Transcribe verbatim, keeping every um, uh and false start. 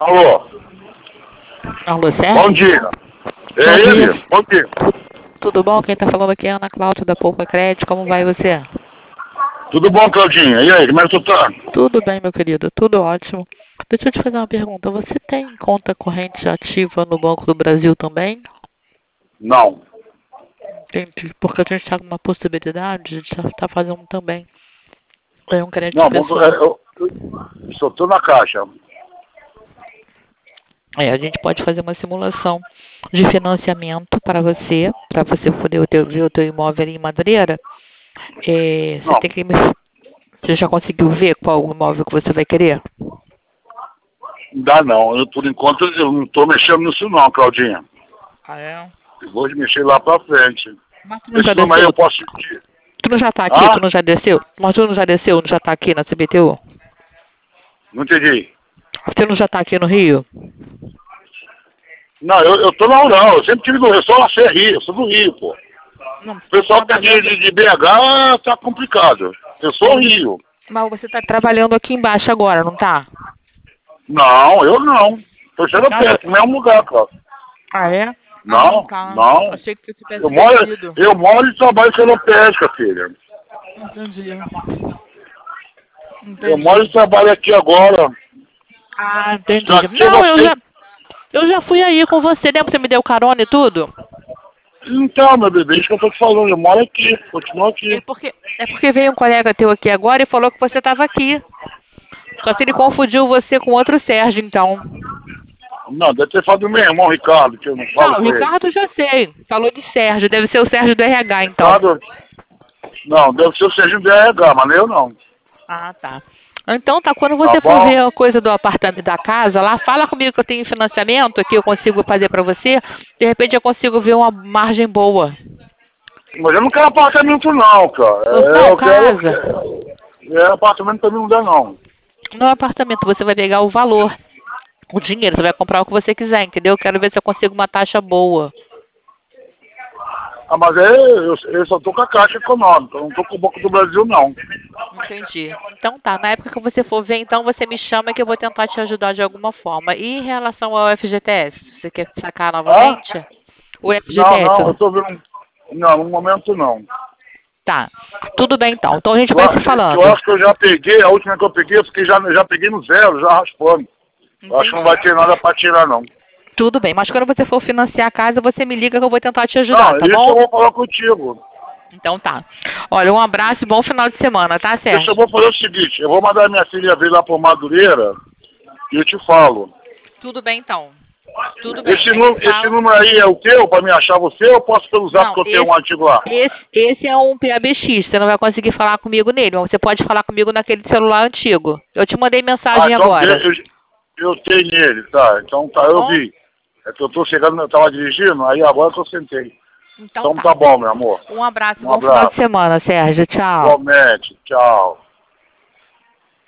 Alô? Alô, Sérgio? Bom dia. É Bom ele? dia. Bom dia. Tudo bom? Quem tá falando aqui é a Ana Cláudia da Poupa Crédito. Como vai você? Tudo bom, Claudinha? E aí, como é que tu tá? Tudo bem, meu querido. Tudo ótimo. Deixa eu te fazer uma pergunta. Você tem conta corrente ativa no Banco do Brasil também? Não. Entendi. Porque a gente está com uma possibilidade de estar fazendo também. É um crédito Não, bom, pessoal. é, eu, eu só tô na caixa. É, a gente pode fazer uma simulação de financiamento para você, para você poder ter, ver o teu imóvel ali em Madureira. É, você Não, tem que me... Você já conseguiu ver qual o imóvel que você vai querer? não dá não. Eu, por enquanto, eu não tô mexendo nisso não, Claudinha. Ah, é? Eu vou mexer lá pra frente. Mas tu não já Esse número aí desceu? eu posso pedir. Tu não já tá aqui? Tu Ah? não já desceu? Mas tu não já desceu? Não já tá aqui na C B T U? Não entendi. Você não já tá aqui no Rio? Não, eu, eu tô na Rural. Eu sempre tive do Rio. Eu sou lá, é Rio. Eu sou do Rio, pô. Não, O pessoal que é de, de, de B H tá complicado. Eu sou Rio. mas você tá trabalhando aqui embaixo agora, não tá? Não, eu não. Tô chegando Ah, perto, no mesmo lugar, cara. Ah, é? Não, Ah, tá. não. Achei que você tivesse Eu moro, descido. eu moro e trabalho pela pesca, filha. Entendi. Eu Entendi. moro e trabalho aqui agora. Ah, entendi. Daqui Não, eu você... já, eu já fui aí com você, lembra que você me deu carona e tudo? Então, meu bebê, isso que eu tô te falando. Eu moro aqui, continuo É aqui. porque, é porque veio um colega teu aqui agora e falou que você estava aqui. Só que ele confundiu você com outro Sérgio, então. Não, deve ter falado do meu irmão, Ricardo, que eu não falo Não, o com ele. Ricardo já sei. Falou de Sérgio. Deve ser o Sérgio do R H, então. Ricardo... Não, deve ser o Sérgio do R H, mas eu não. Ah, tá. Então tá, quando Tá você for bom? ver a coisa do apartamento da casa, lá fala comigo que eu tenho financiamento, que eu consigo fazer pra você. De repente eu consigo ver uma margem boa. Mas eu não quero apartamento não, cara. É, Não, eu quero... casa. É, apartamento também não dá não. No apartamento você vai pegar o valor. O dinheiro, você vai comprar o que você quiser, entendeu? Eu quero ver se eu consigo uma taxa boa. Ah, mas é, eu, eu só tô com a Caixa Econômica, eu não tô com o Banco do Brasil não. Entendi. Então tá, na época que você for ver, então você me chama que eu vou tentar te ajudar de alguma forma. E em relação ao F G T S, você quer sacar Ah? novamente? O Não, F G T S? não, eu tô vendo... Não, no momento não. Tá. Tudo bem então. Então a gente Eu, vai a- se eu falando. acho que eu já peguei, a última que eu peguei, porque já, já peguei no zero, já raspando. Eu acho que não vai Entendi. ter nada pra tirar não. Tudo bem, mas quando você for financiar a casa, você me liga que eu vou tentar te ajudar, Não, tá isso eu bom? vou falar contigo. Então tá. Olha, um abraço e bom final de semana, tá, Deixa eu Sérgio? vou fazer o seguinte, eu vou mandar minha filha vir lá por Madureira e eu te falo. Tudo bem então. Tudo bem. Esse, A nu, gente esse fala. número aí é o teu pra me achar você ou eu posso usar Não, porque eu tenho um esse, antigo lá? esse, esse é um P A B X, você não vai conseguir falar comigo nele, mas você pode falar comigo naquele celular antigo. Eu te mandei Ah, mensagem então eu, agora. eu, eu tenho nele, tá. Então tá, Tá eu bom? vi. É que eu tô chegando, eu tava dirigindo, aí agora que eu sentei. Então Então tá. tá bom, meu amor. Um abraço, Um bom final de abraço. semana, Sérgio. Tchau. Igualmente. Tchau.